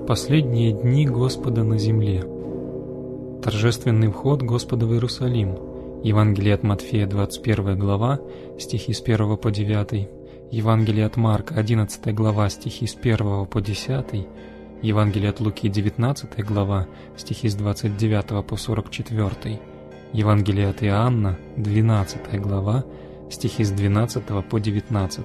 Последние дни Господа на земле. Торжественный вход Господа в Иерусалим. Евангелие от Матфея, 21 глава, стихи с 1 по 9. Евангелие от Марка, 11 глава, стихи с 1 по 10. Евангелие от Луки, 19 глава, стихи с 29 по 44. Евангелие от Иоанна, 12 глава, стихи с 12 по 19.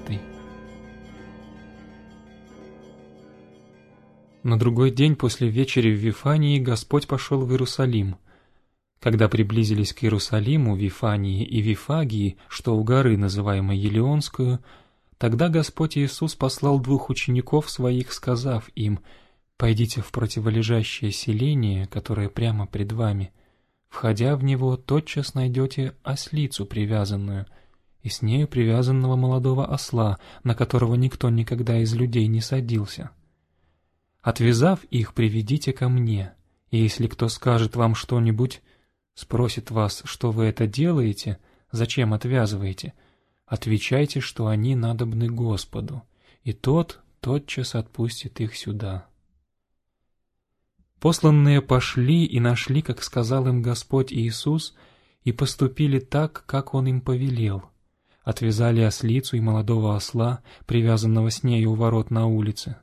На другой день после вечери в Вифании Господь пошел в Иерусалим. Когда приблизились к Иерусалиму, Вифании и Вифагии, что у горы, называемой Елеонскую, тогда Господь Иисус послал 2 учеников своих, сказав им: «Пойдите в противолежащее селение, которое прямо пред вами. Входя в него, тотчас найдете ослицу привязанную, и с нею привязанного молодого осла, на которого никто никогда из людей не садился. Отвязав их, приведите ко мне, и если кто скажет вам что-нибудь, спросит вас, что вы это делаете, зачем отвязываете, отвечайте, что они надобны Господу, и Тот тотчас отпустит их сюда». Посланные пошли и нашли, как сказал им Господь Иисус, и поступили так, как Он им повелел. Отвязали ослицу и молодого осла, привязанного с нею у ворот на улице.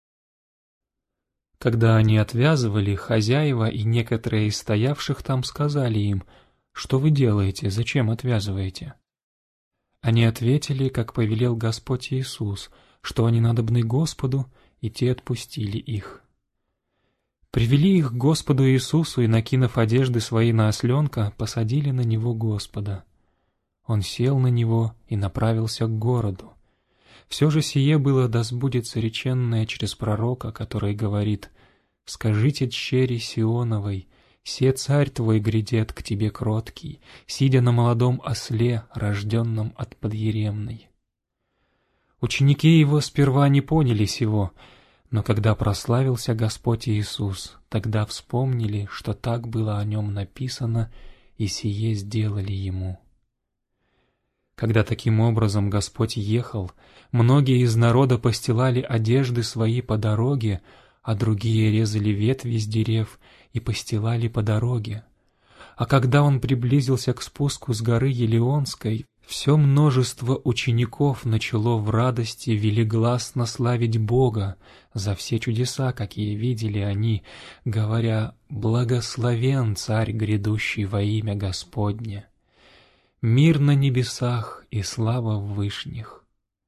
Когда они отвязывали, хозяева и некоторые из стоявших там сказали им: «Что вы делаете? Зачем отвязываете?» Они ответили, как повелел Господь Иисус, что они надобны Господу, и те отпустили их. Привели их к Господу Иисусу и, накинув одежды свои на осленка, посадили на него Господа. Он сел на него и направился к городу. Все же сие было да сбудется реченное через пророка, который говорит: «Скажите дщери Сионовой, се царь твой грядет к тебе кроткий, сидя на молодом осле, рожденном от подъеремной». Ученики его сперва не поняли сего, но когда прославился Господь Иисус, тогда вспомнили, что так было о нем написано, и сие сделали ему. Когда таким образом Господь ехал, многие из народа постилали одежды свои по дороге, а другие резали ветви с дерев и постилали по дороге. А когда Он приблизился к спуску с горы Елеонской, все множество учеников начало в радости велигласно славить Бога за все чудеса, какие видели они, говоря: «Благословен Царь, грядущий во имя Господне! Мир на небесах и слава в вышних».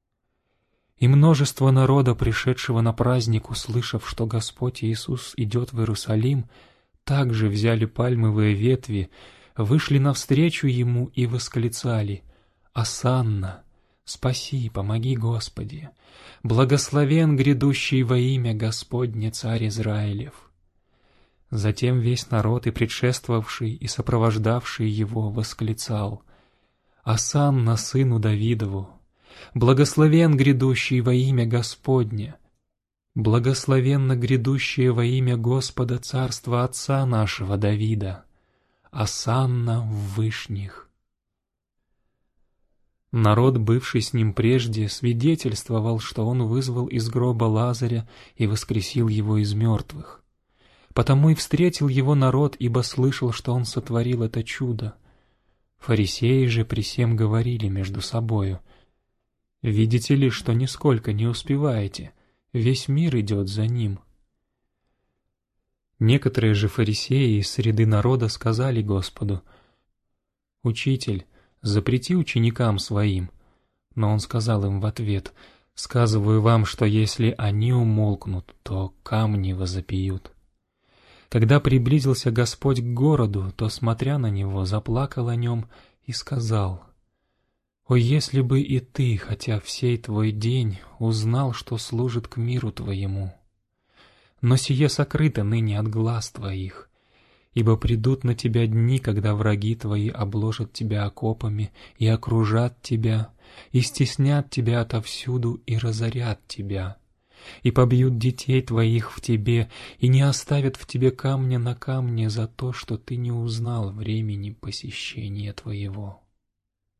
И множество народа, пришедшего на праздник, услышав, что Господь Иисус идет в Иерусалим, также взяли пальмовые ветви, вышли навстречу Ему и восклицали: «Осанна! Спаси, помоги, Господи! Благословен грядущий во имя Господне Царь Израилев!» Затем весь народ, и предшествовавший, и сопровождавший Его, восклицал: «Осанна сыну Давидову! Благословен грядущий во имя Господне! Благословенно грядущее во имя Господа царство Отца нашего Давида! Осанна в вышних!» Народ, бывший с ним прежде, свидетельствовал, что он вызвал из гроба Лазаря и воскресил его из мертвых. Потому и встретил его народ, ибо слышал, что он сотворил это чудо. Фарисеи же при сем говорили между собою: «Видите ли, что нисколько не успеваете? Весь мир идет за ним». Некоторые же фарисеи из среды народа сказали Господу: «Учитель, запрети ученикам своим». Но Он сказал им в ответ: «Сказываю вам, что если они умолкнут, то камни возопьют». Когда приблизился Господь к городу, то, смотря на него, заплакал о нем и сказал: «О, если бы и ты, хотя в сей твой день, узнал, что служит к миру твоему! Но сие сокрыто ныне от глаз твоих, ибо придут на тебя дни, когда враги твои обложат тебя окопами и окружат тебя, и стеснят тебя отовсюду и разорят тебя, и побьют детей твоих в тебе, и не оставят в тебе камня на камне за то, что ты не узнал времени посещения твоего».